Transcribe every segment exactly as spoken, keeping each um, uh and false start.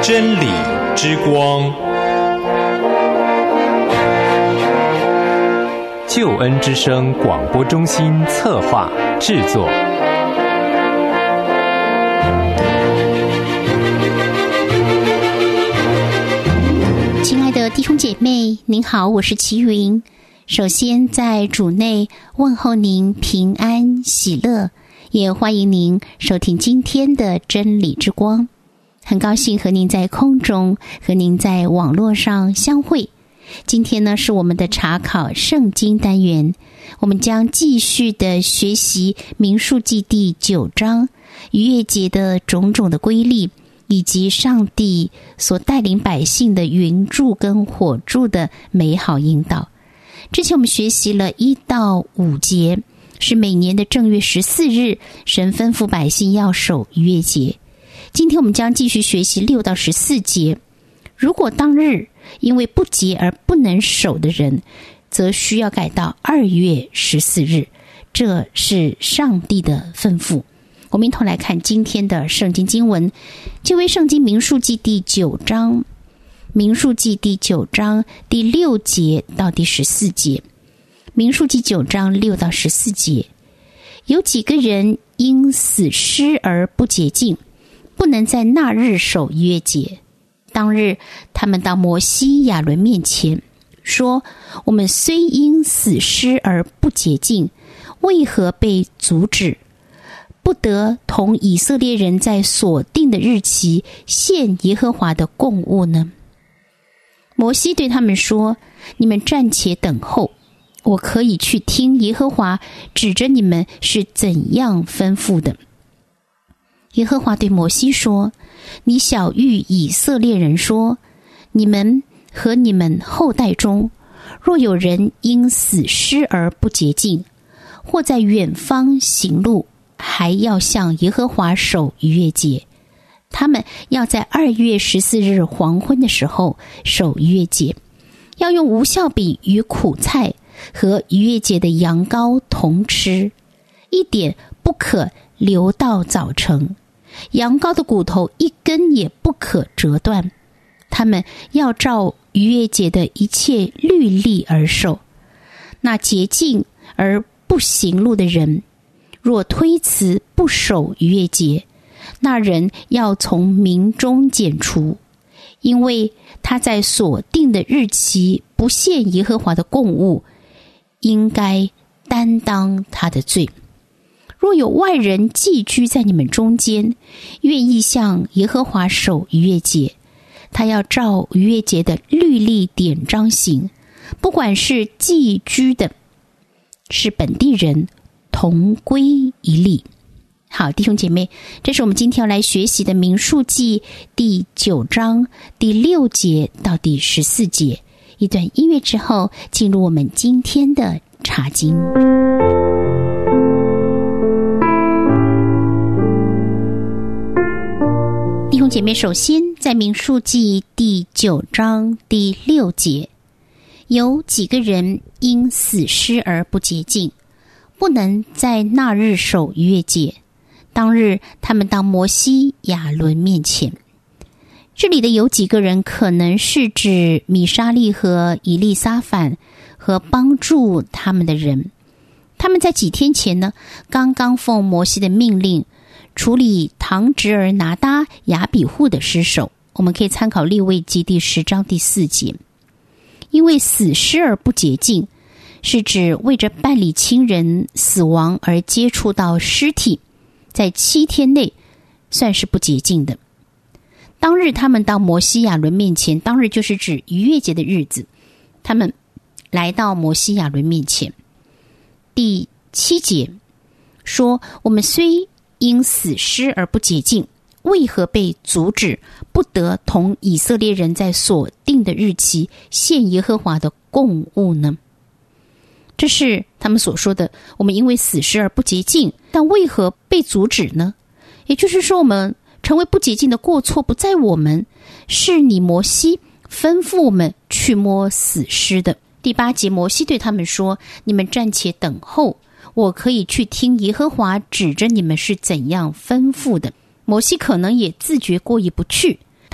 真理之光，救恩之声广播中心策划制作。 亲爱的弟兄姐妹，您好，我是齐云。首先在主内问候您平安喜乐，也欢迎您收听今天的真理之光。很高兴和您在空中，和您在网络上相会。今天呢，是我们的查考圣经单元，我们将继续的学习民数记第九章逾越节的种种的规律，以及上帝所带领百姓的云柱跟火柱的美好引导。之前我们学习了一到五节，是每年的正月十四日，神吩咐百姓要守逾越节。今天我们将继续学习六到十四节。如果当日因为不洁而不能守的人，则需要改到二月十四日，这是上帝的吩咐。我们一同来看今天的圣经经文，就为圣经民数记第九章，民数记第九章第六节到第十四节。民数记九章六到十四节，有几个人因死尸而不洁净，不能在那日守逾越节。当日他们到摩西亚伦面前说，我们虽因死尸而不洁净，为何被阻止不得同以色列人在所定的日期献耶和华的供物呢？摩西对他们说，你们暂且等候，我可以去听耶和华指着你们是怎样吩咐的。耶和华对摩西说，你晓谕以色列人说，你们和你们后代中，若有人因死尸而不洁净，或在远方行路，还要向耶和华守逾越节。他们要在二月十四日黄昏的时候守逾越节，要用无酵饼与苦菜和逾越节的羊羔同吃，一点不可留到早晨。羊羔的骨头一根也不可折断。他们要照逾越节的一切律例而守。那洁净而不行路的人，若推辞不守逾越节，那人要从民中剪除，因为他在所定的日期不献耶和华的供物，应该担当他的罪。若有外人寄居在你们中间，愿意向耶和华守逾越节，他要照逾越节的律例典章行，不管是寄居的，是本地人，同归一例。好，弟兄姐妹，这是我们今天要来学习的民数记第九章第六节到第十四节。一段音乐之后，进入我们今天的查经。弟兄姐妹，首先在民数记第九章第六节，有几个人因死尸而不洁净，不能在那日守逾越节。当日他们到摩西亚伦面前。这里的有几个人，可能是指米沙利和以利撒反和帮助他们的人。他们在几天前呢，刚刚奉摩西的命令处理堂侄儿拿答亚比户的尸首。我们可以参考利未记第十章第四节。因为死尸而不洁净，是指为着办理亲人死亡而接触到尸体，在七天内算是不洁净的。当日他们到摩西亚伦面前，当日就是指逾越节的日子，他们来到摩西亚伦面前。第七节说，我们虽因死尸而不洁净，为何被阻止不得同以色列人在所定的日期献耶和华的供物呢？这是他们所说的，我们因为死尸而不洁净，但为何被阻止呢？也就是说，我们成为不洁净的过错不在我们，是你摩西吩咐我们去摸死尸的。第八节，摩西对他们说，你们暂且等候，我可以去听耶和华指着你们是怎样吩咐的。摩西可能也自觉过意不去，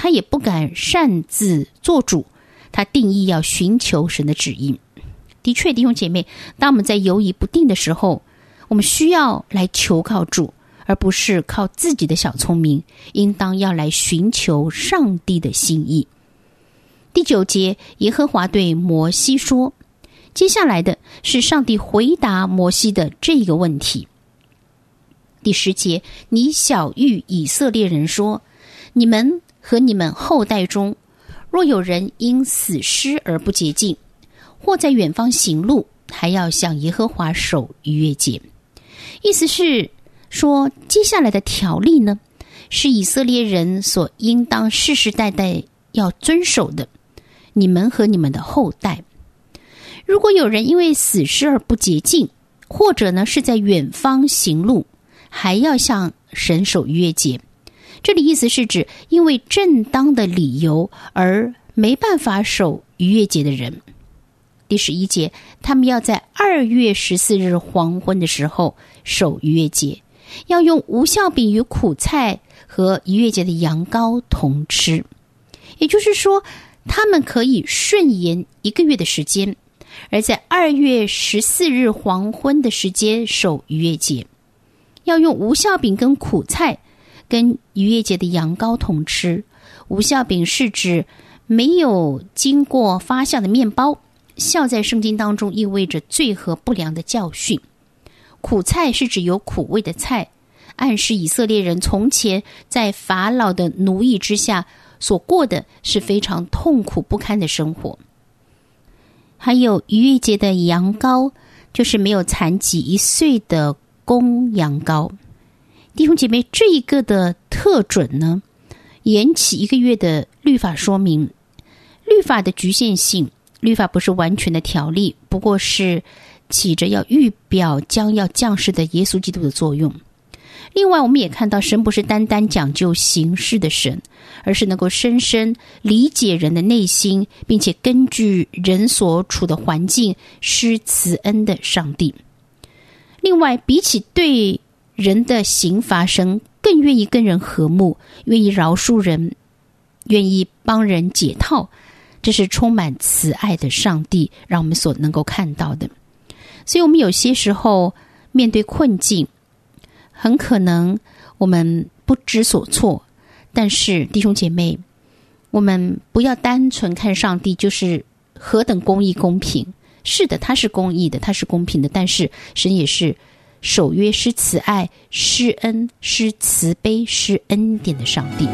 他也不敢擅自做主，他定义要寻求神的旨意。的确，弟兄姐妹，当我们在犹疑不定的时候，我们需要来求靠主，而不是靠自己的小聪明，应当要来寻求上帝的心意。第九节，耶和华对摩西说，接下来的是上帝回答摩西的这个问题。第十节，你晓谕以色列人说，你们和你们后代中，若有人因死尸而不洁净，或在远方行路，还要向耶和华守逾越节。意思是说，接下来的条例呢，是以色列人所应当世世代代要遵守的，你们和你们的后代。如果有人因为死尸而不洁净，或者呢是在远方行路，还要向神守逾越节。这里意思是指因为正当的理由而没办法守逾越节的人。第十一节，他们要在二月十四日黄昏的时候守逾越节，要用无酵饼与苦菜和逾越节的羊羔同吃。也就是说，他们可以顺延一个月的时间，而在二月十四日黄昏的时间守逾越节，要用无酵饼跟苦菜跟逾越节的羊羔同吃。无酵饼是指没有经过发酵的面包，酵在圣经当中意味着罪和不良的教训。苦菜是指有苦味的菜，暗示以色列人从前在法老的奴役之下所过的是非常痛苦不堪的生活。还有逾越节的羊羔，就是没有残疾一岁的公羊羔。弟兄姐妹，这一个的特准呢，延期一个月的律法说明，律法的局限性，律法不是完全的条例，不过是起着要预表将要降世的耶稣基督的作用。另外，我们也看到神不是单单讲究形式的神，而是能够深深理解人的内心，并且根据人所处的环境施慈恩的上帝。另外，比起对人的刑罚，神更愿意跟人和睦，愿意饶恕人，愿意帮人解套。这是充满慈爱的上帝让我们所能够看到的。所以我们有些时候面对困境，很可能我们不知所措，但是弟兄姐妹，我们不要单纯看上帝就是何等公义公平。是的，他是公义的，他是公平的，但是神也是守约施慈爱施恩施慈悲施恩典的上帝。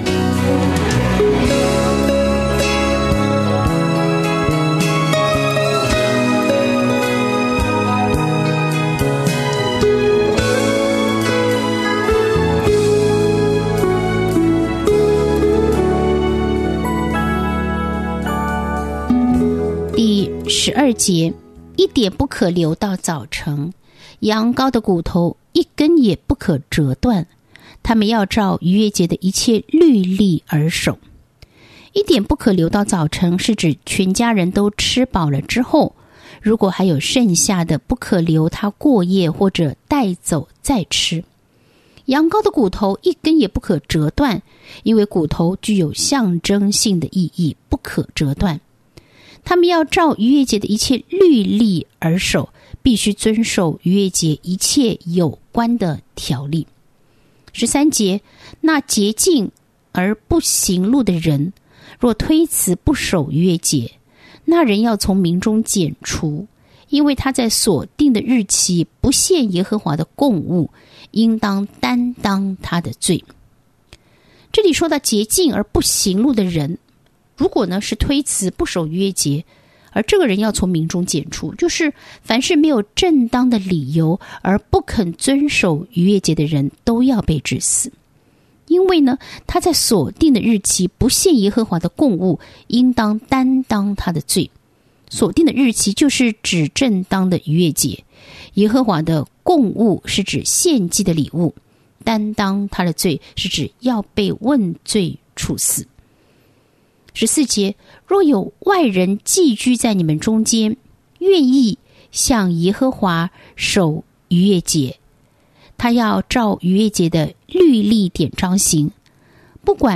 十二节，一点不可留到早晨，羊羔的骨头一根也不可折断，他们要照逾越节的一切律例而守。一点不可留到早晨是指全家人都吃饱了之后，如果还有剩下的，不可留它过夜或者带走再吃。羊羔的骨头一根也不可折断，因为骨头具有象征性的意义，不可折断。他们要照逾越节的一切律例而守，必须遵守逾越节一切有关的条例。十三节，那洁净而不行路的人，若推辞不守逾越节，那人要从民中剪除，因为他在所定的日期不献耶和华的供物，应当担当他的罪。这里说到洁净而不行路的人，如果呢是推辞不守逾越节，而这个人要从民中剪除，就是凡是没有正当的理由而不肯遵守逾越节的人，都要被治死。因为呢，他在所定的日期不献耶和华的供物，应当担当他的罪。所定的日期就是指正当的逾越节，耶和华的供物是指献祭的礼物，担当他的罪是指要被问罪处死。十四节，若有外人寄居在你们中间，愿意向耶和华守逾越节，他要照逾越节的律例典章行，不管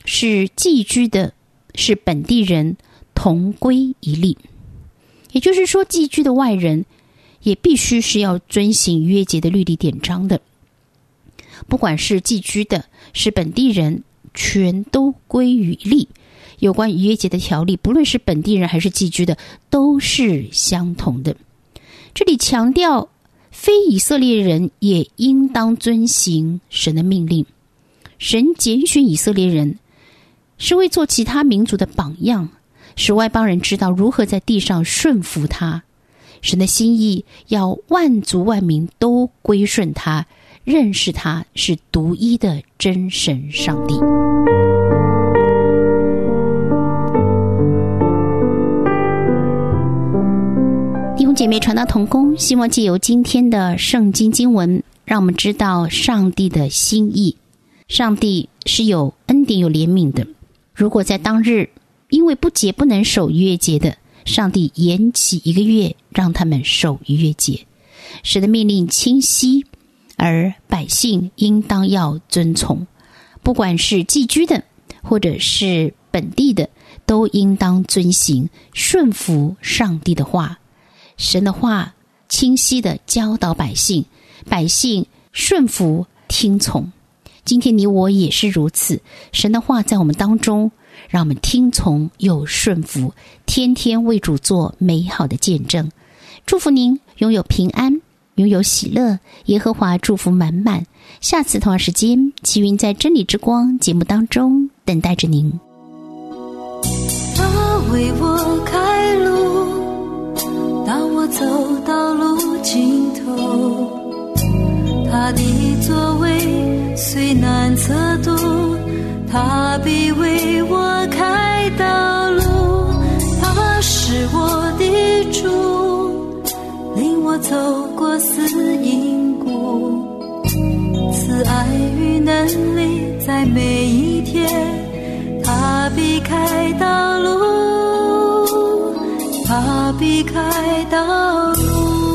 是寄居的，是本地人，同归一例。也就是说，寄居的外人也必须是要遵行逾越节的律例典章的。不管是寄居的，是本地人，全都归于一例。有关逾越节的条例，不论是本地人还是寄居的，都是相同的。这里强调，非以色列人也应当遵行神的命令。神拣选以色列人，是为做其他民族的榜样，使外邦人知道如何在地上顺服他。神的心意要万族万民都归顺他，认识他是独一的真神上帝。弟兄姐妹，传道同工，希望藉由今天的圣经经文，让我们知道上帝的心意。上帝是有恩典有怜悯的。如果在当日因为不洁不能守逾越节的，上帝延期一个月，让他们守逾越节。神的命令清晰，而百姓应当要遵从。不管是寄居的或者是本地的，都应当遵行顺服上帝的话。神的话清晰地教导百姓，百姓顺服听从。今天你我也是如此，神的话在我们当中，让我们听从又顺服，天天为主做美好的见证。祝福您拥有平安，拥有喜乐，耶和华祝福满满。下次同样时间，齐云在真理之光节目当中等待着您。 他为我开路，当我走到路尽头，他的座位虽难测度，他必为我开道路。他是我的主，领我走过死荫谷，慈爱与能力在每一天，他必开道路，他必开道路。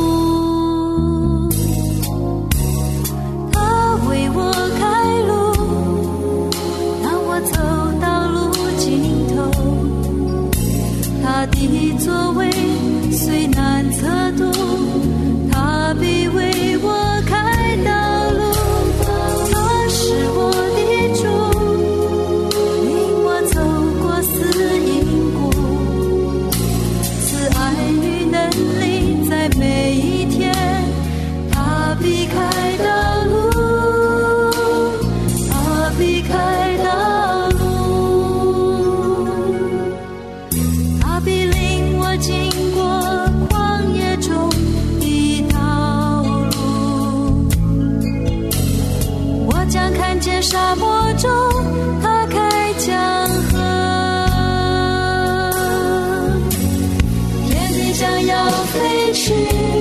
他为我开路，当我走到路尽头，他的座位虽难测度，他必为我开道路。他是我的主，领我走过死荫谷，慈爱与能力在每一天，他必开道路，他必开道路。他必领我经过旷野中的道路，我将看见沙漠中他开江河，天地将要废去，